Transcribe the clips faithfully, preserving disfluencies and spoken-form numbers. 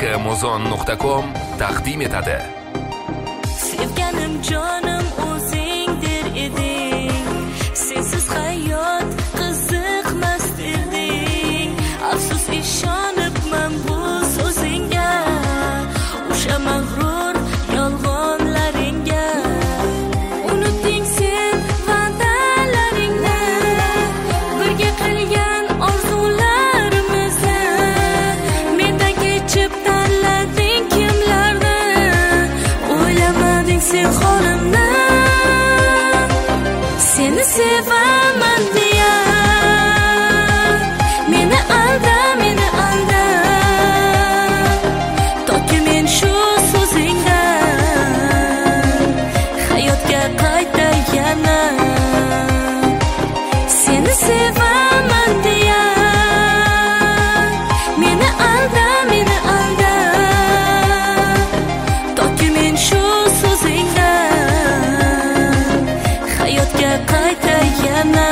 amazon nuqta com taqdim etadi. Sevganim jonim o'zingdir eding, sensiz hayot qiziqmas eding. Afsus ishonibman bu so'zingga, o'sha mag'rur yolg'onlaringga. Unutding sen va'dalaringni, birga qilgan orzularimizni. Mendan kechib tanlading kimlarni, o'ylamading sen holimni. Seni sevaman deya meni alda, meni alda. Toki men shu so'zingdan hayotga qayta yana. Seni sevaman deya meni alda, meni alda. Toki men shu so'zingdan hayotga qayta yana.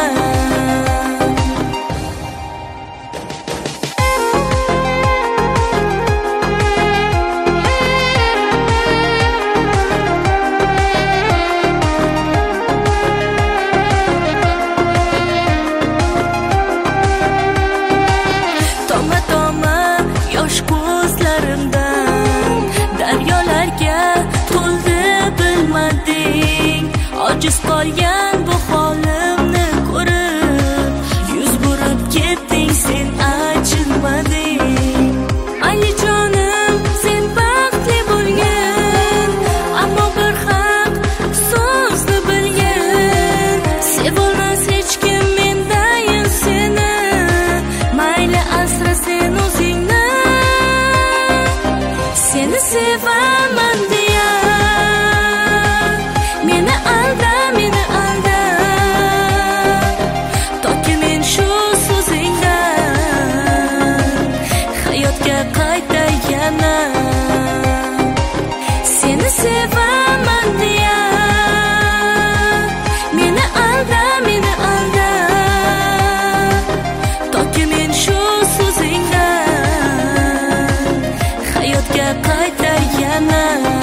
Toma toma yosh ko'zlarimdan daryolarga to'ldi bilmading. Ojiz qolgan bu holimni ko'rib, yuz burib ketding sen achinmading. Alijonim sen baxtli bo'lgin, ammo bir haq so'zni bilgin. Sevolmas hech kim mendayin seni, mayli asra sen o'zingni. Seni sevaman deya meni alda, meni alda. Toki men shu so'zingdan hayotga qayta yana. Seni sevaman deya meni alda, meni alda. Toki men shu so'zingdan hayotga qayta yana.